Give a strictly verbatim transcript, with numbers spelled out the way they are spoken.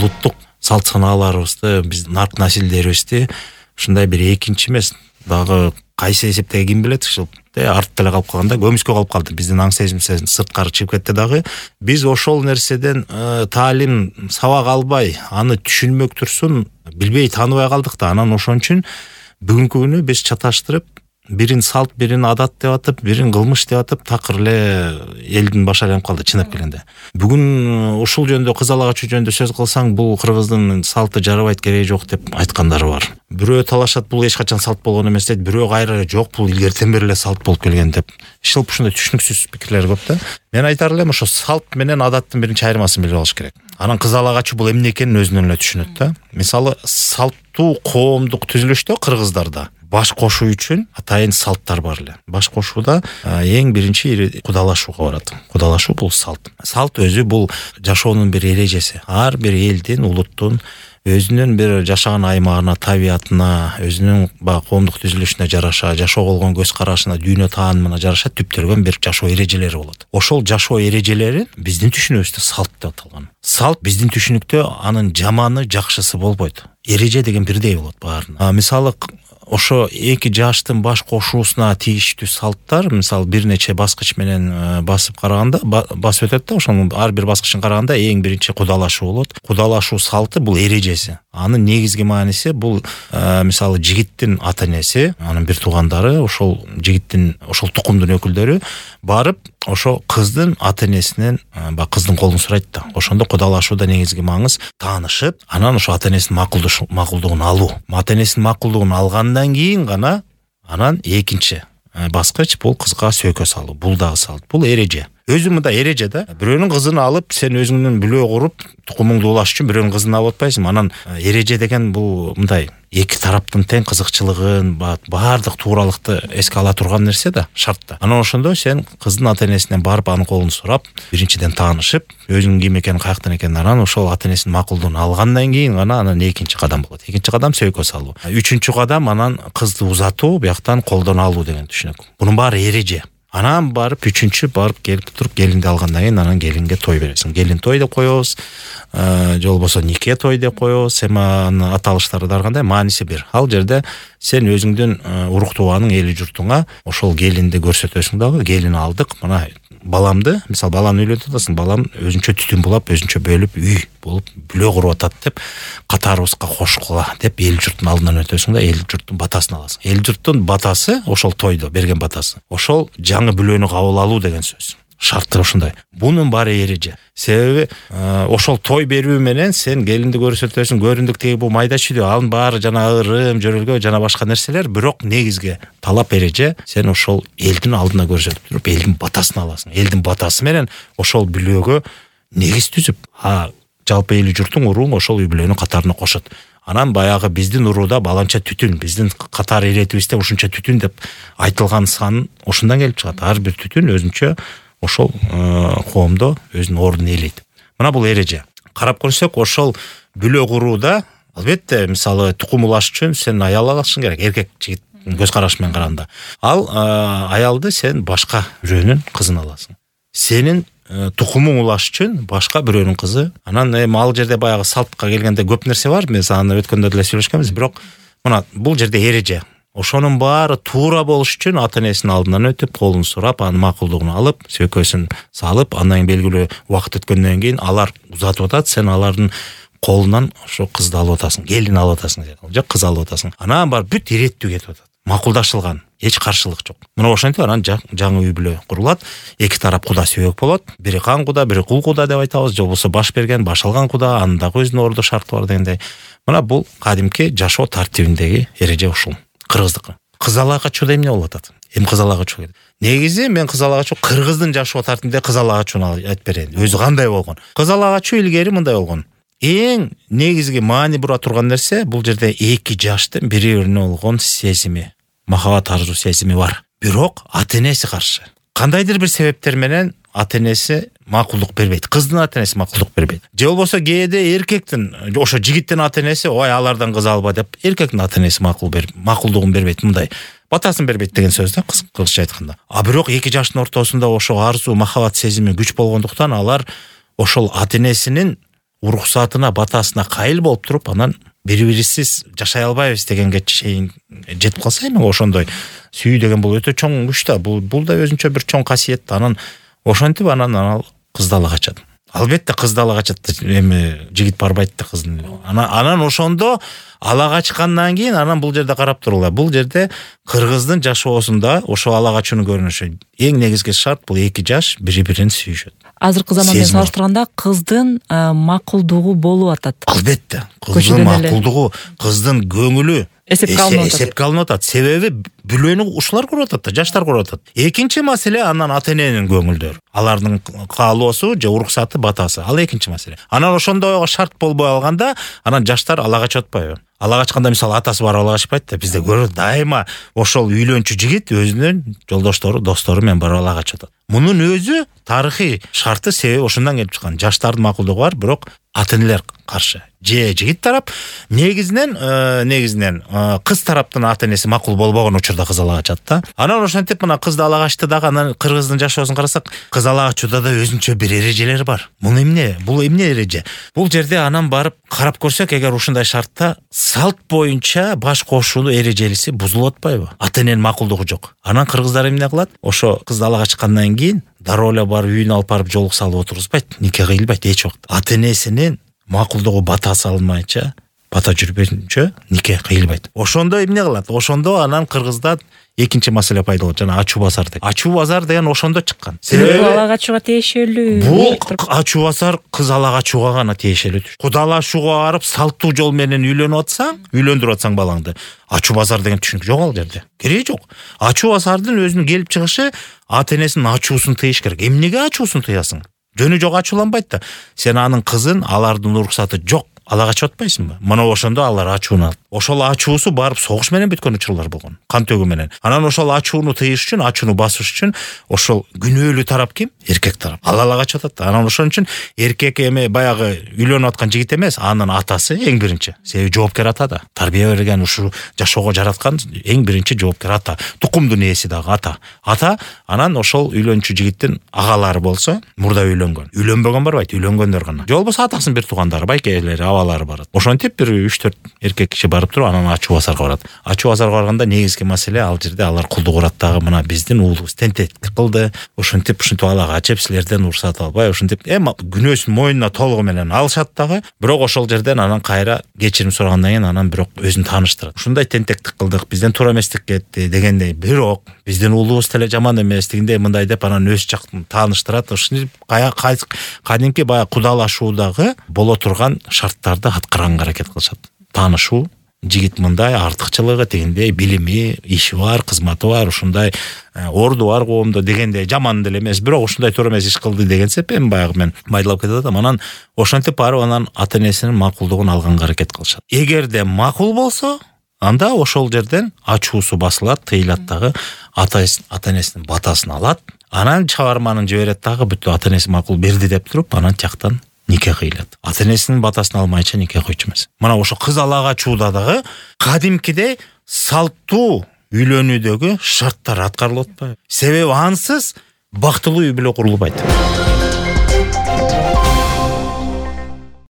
улуттук салт санааларыбызды, биздин арк населдерибизди ушундай бир экинчи эмес, дагы кайсы эсептеги ким билет, ушул артта эле калып калганда көмүскө калып калды. Биздин аң сезимибиз сырткары чыгып кетти дагы. Биз ошол нерседен таалим сабак албай, аны түшүнмөк турсун билбей тааныбай калдык да. Анан ошон үчүн бүгүнкү күнү биз чаташтырып, бирин салт, бирин адат деп атып, бирин кылмыш деп атып, такыр эле элдин башы айланып калды чынап келгенде. Бүгүн ушул жөнүндө, кызыл агачы жөнүндө сөз кылсаң, бул кыргыздын салты жарабайт, кереги жок деп айткандары бар. Бирөө талашат, бул эч качан салт болгон эмес дейт, бирөө кайра жок, бул илгертен бери эле салт болуп келген деп. Ишыл ушундай түшүнүксүз пикирлер көп да. Мен айтар элем, ошо салт менен адаттын биринчи айырмасын билип алыш керек. Анан кызыл агачы бул эмне экенин өзүнөн эле түшүнөт да. Мисалы, салттуу коомдук түзүлүштө кыргыздарда баш кошуу үчүн атайын салттар бар эле. Баш кошууда эң биринчи кудалашууга барат. Кудалашуу бул салт. Салт өзү бул жашоонун бир эрежеси. Ар бир элдин, улуттун өзүнүн бир жашаган аймагына, табиятына, өзүнүн баягы коомдук түзүлүшүнө жараша, жашоого болгон көз карашына, дүйнө таанымына жараша түптөлгөн бир жашоо эрежелери болот. Ошол жашоо эрежелери биздин түшүнүгүбүздө салт деп аталган. Салт биздин түшүнүктө анын жаманы, жакшысы болбойт. Эреже деген бирдей болот баарына. Мисалы, ошо эки жаштын баш кошуусуна тийиштүү салттар, мисалы, бир нече баскыч менен басып караганда, басып өтөт да, ошонун ар бир баскычын караганда эң биринчи кудалашуу болот. Кудалашуу салты бул эрежеси. Анын негизги мааниси бул, мисалы, жигиттин ата-энеси, анын бир туугандары, ошол жигиттин, ошол тукумдун өкүлдөрү барып, ошо кыздын ата-энесинен, ба кыздын колун сурайт да. Ошондо кудалашууда негизги маңыз таанышып, анан ошо ата-энесинин макулдугун алуу. Ата-энесинин макулдугун алгандан кийин гана анан экинчи баскыч бул кызга сөйкө салуу. Бул дагы салт. Бул эреже. Өзү мындай эреже да. Бирөөнүн кызын алып, сен өзүңдүн бүлөө куруп, тукумуңду улаш үчүн бирөөнүн кызын алып атпайсыңбы? Анан эреже деген бул мындай эки тараптын тең кызыкчылыгын, баардык тууралыкты эске ала турган нерсе да, шарт да. Анан ошондо сен кыздын ата-энесинен барып, анын колун сурап, биринчиден таанышып, өзүнүн ким экенин, каяктан экенин, анан ошол ата-энесинин макулдугун алгандан кийин гана анан экинчи кадам болот. Экинчи кадам сөйкө салуу. Үчүнчү кадам анан кызды узатуу, бияктан колдон алуу деген түшүнүк. Бунун баары эреже. Анан барып үчүнчү барып келип туруп келинди алгандан кийин анан келинге той бересиң. Келин той деп коебуз, же болбосо нике той деп коебуз. Эми анын аталыштары да ар кандай, мааниси бир. Ал жерде сен өзүңдүн урук тууганың, эли журтуңа ошол келинди көрсөтөсүң дагы. Келин алдык, мына баламды, мисалы, баланы үйлөнтүп атасың, балам өзүнчө түтүн булап, өзүнчө бөлүп, үй болуп, бүлө куруп атат деп, катарыбызга кошкула деп эл журттун алдынан өтөсүң да, эл журттун батасын аласың. Эл журттун батасы ошол тойдо берген батасы. Ошол жаңы бүлөнү кабыл алуу деген сөз. Шарты ошондой. Бунун баары эреже. Себеби ошол той берүү менен сен келинди көрсөтөсүң, көрүндүктөгү бул майда чүйдө, анын баары жана ырым, жөрөлгө жана башка нерселер, бирок негизги талап эреже сен ошол элдин алдына көрсөтүп туруп, элдин батасын аласың. Элдин батасы менен ошол бүлөгө негиз түзүп, а жалпы эли журтуң, урууң ошол үй бүлөнүн катарына кошот. Анан баягы биздин урууда баланча түтүн, биздин катар иретибизде ушунча түтүн деп айтылган сан ошондон келип чыгат. Ар бир түтүн өзүнчө ошол коомдо өзүнүн ордун ээлейт. Мына бул эреже. Карап көрсөк, ошол бүлө курууда, албетте, мисалы, тукум улаш үчүн сен аял алышың керек, эркек жигит көз карашы менен караганда. Ал аялды сен башка бирөөнүн кызын аласың. Сенин тукумуң улаш үчүн башка бирөөнүн кызы. Анан эми ал жерде баягы салтка келгенде көп нерсе бар. Мен аны өткөндө деле сүйлөшкөнбүз, бирок мына бул жерде эреже. Ошонун баары туура болуш үчүн ата-энесинин алдынан өтүп, колун сурап, анын макулдугун алып, сөйкөсүн салып, андан белгилүү убакыт өткөндөн кийин алар узатып атат, сен алардын колунан ошо кызды алып атасың, келин алып атасың, же кыз алып атасың. Анан барып бүт иреттүү кетип атат. Макулдашылган, эч каршылык жок. Мына ошентип анан жаңы үй бүлө курулат. Эки тарап куда сөйөк болот. Бири кан куда, бири кул куда деп айтабыз, же болбосо баш берген, баш алган куда, анын дагы өзүнүн орду шарты бар дегендей. Мына бул кадимки жашоо тартибиндеги эреже ушул. Кыргыздыкы. Кызыл агачууда эмне болуп атат? Эми кызыл агачуу керек. Негизи мен кызыл агачуу кыргыздын жашоо тартибинде кызыл агачууну айтып берейин. Өзү кандай болгон? Кызыл агачуу илгери мындай болгон. Эң негизги маани бура турган нерсе, бул жерде эки жаштын бири-бирине болгон сезими, махабат арзуу сезими бар. Бирок ата-энеси каршы. Кандайдыр бир себептер менен ата-энеси макулдук бербейт. Кыздын ата-энеси макулдук бербейт. Же болбосо кээде эркектин, ошо жигиттин ата-энеси, ой, алардан кыз алба деп, эркектин ата-энеси макул берип, макулдугун бербейт, мындай. Батасын бербейт деген сөз да, кызыкча айтканда. А бирок эки жаштын ортосунда ошо арзуу махабат сезими күч болгондуктан алар ошол ата-энесинин уруксатына батасына кайыл болуп туруп анан бири бирисиз жашай албайбыз дегенге чейин жетип калса эми ошондой сүйүү деген бул өтө чоң күч да, бул бул да өзүнчө бир чоң касиет. Анан ошентип анан анан кызды ала качат. Албетте кызды ала качат, эми жигит барбайт да кыздын. Анан анан ошондо ала качкандан кийин анан бул жерде карап туруңлар. Бул жерде кыргыздын жашоосунда ошо ала качуунун көрүнүшү эң негизги шарт бул эки жаш бири-бирин сүйүшөт. Азыркы заман менен салыштырганда кыздын макулдугу болуп атат. Албетте, кыздын макулдугу, кыздын көңүлү эсепке алынып атат. Себеби бүлөнү ушулар куруп атат да, жаштар куруп атат. Экинчи маселе анан ата-эненин көңүлдөрү. Алардын каалоосу же уруксаты, батасы. Ал экинчи маселе. Анан ошондой шарт болбой алганда, анан жаштар ала качып атпайбы? Ала качканда мисалы атасы барып ала качпайт да, бизде көрөт дайыма ошол үйлөнчү жигит өзүнүн жолдоштору, достору менен барып ала качып атат. Мунун өзү тарыхый шарты, себеби ошондон келип чыккан. Жаштардын макулдугу бар, бирок ата-энелер каршы. Же жигит тарап негизинен негизинен кыз тараптын ата-энеси макул болбогон учурда кыз ала качат да. Анан ошентип мына кызды ала качты дагы, анан кыргыздын жашоосун карасак, кыз ала качууда да өзүнчө бир эрежелер бар. Бул эмне? Бул эмне эреже? Бул жерде анан барып карап көрсөк, эгер ушундай шартта салт боюнча баш кошуу эрежелиси бузулуп атпайбы? Ата-эненин макулдугу жок. Анан кыргыздар эмне кылат? Ошо кызды ала качкандан кийин дароо эле барып үйүнө алып барып жолук салып отургузбайт, нике кыйлбайт эч убакта. Ата-энесинин макулдугу батасы алынмайынча, бата жүрбөйүнчө нике кыйлбайт. Ошондо эмне кылат? Ошондо анан кыргызда экинчи маселе пайда болот, жана ачуу базар деген. Ачуу базар деген ошондо чыккан. Себеби ала качууга тиешелүү. Бул ачуу базар кыз ала качууга гана тиешелүү. Кудалашууга барып салттуу жол менен үйлөнүп атсаң, үйлөндүрүп атсаң балаңды, ачуу базар деген түшүнүк жок ал жерде. Кереги жок. Ачуу базардын өзүнүн келип чыгышы ата-энесинин ачуусун тыйыш керек. Эмнеге ачуусун тыясың? Жөнү жок ачууланбайт да. Сен анын кызын алардын уруксаты жок ала качып атпайсыңбы? Мына ошондо алар ачууну алат. Ошол ачуусу барып согуш менен бүткөн учурлар болгон. Кан төгүү менен. Анан ошол ачууну тыйыш үчүн, ачууну басыш үчүн ошол күнөөлүү тарап ким? Эркек тарап. Ал ала качып атат. Анан ошон үчүн эркек эми баягы үйлөнүп аткан жигит эмес, анын атасы эң биринчи. Себеби жоопкер ата да. Тарбия берген, ушу жашоого жараткан эң биринчи жоопкер ата. Тукумдун ээси дагы ата. Ата анан ошол үйлөнчү жигиттин агалары болсо, мурда үйлөнгөн. Үйлөнбөгөн барбайт, үйлөнгөндөр гана. Же болбосо атасынын бир туугандары, байкелери, абалары барат. Ошентип бир үч төрт эркек киши барып туруп анан ачуу базарга барат. Ачуу базарга барганда негизги маселе ал жерде алар кулдук урат дагы, мына биздин уулубуз тентектик кылды. Ошентип ушинтип ала качып силерден уруксат албай, ошентип эми күнөөсүн мойнуна толугу менен алышат дагы. Бирок ошол жерден анан кайра кечирим сурагандан кийин анан бирок өзүн тааныштырат. Ушундай тентектик кылдык, бизден туура эместик кетти дегендей, бирок биздин уулубуз деле жаман эмес дегендей мындай деп анан өз жактын тааныштырат. Ушинтип кадимки баягы кудалашуудагы боло турган шарттарды аткарганга аракет кылышат. Таанышуу, жигит мындай, артыкчылыгы тегендей, билими, иши бар, кызматы бар, ушундай орду бар коомдо дегендей жаман деле эмес, бирок ушундай туура эмес иш кылды деген сеп эми баягы мен майдалап кетип атам. Анан ошентип барып анан ата-энесинин макулдугун алганга аракет кылышат. Эгерде макул болсо, анда ошол жерден ачуусу басылат, тыйылат дагы, ата-энесинин батасын алат. Анан чабарманын жиберет дагы, бүттү ата-энеси макул берди деп туруп, анан тияктан нике кыйлат. Ата-энесинин батасын алмайча нике койчу эмес. Мына ошо кыз ала качууда дагы кадимкидей салттуу үйлөнүүдөгү шарттар аткарылып атпайбы? Себеби ансыз бактылуу үй бүлө курулбайт.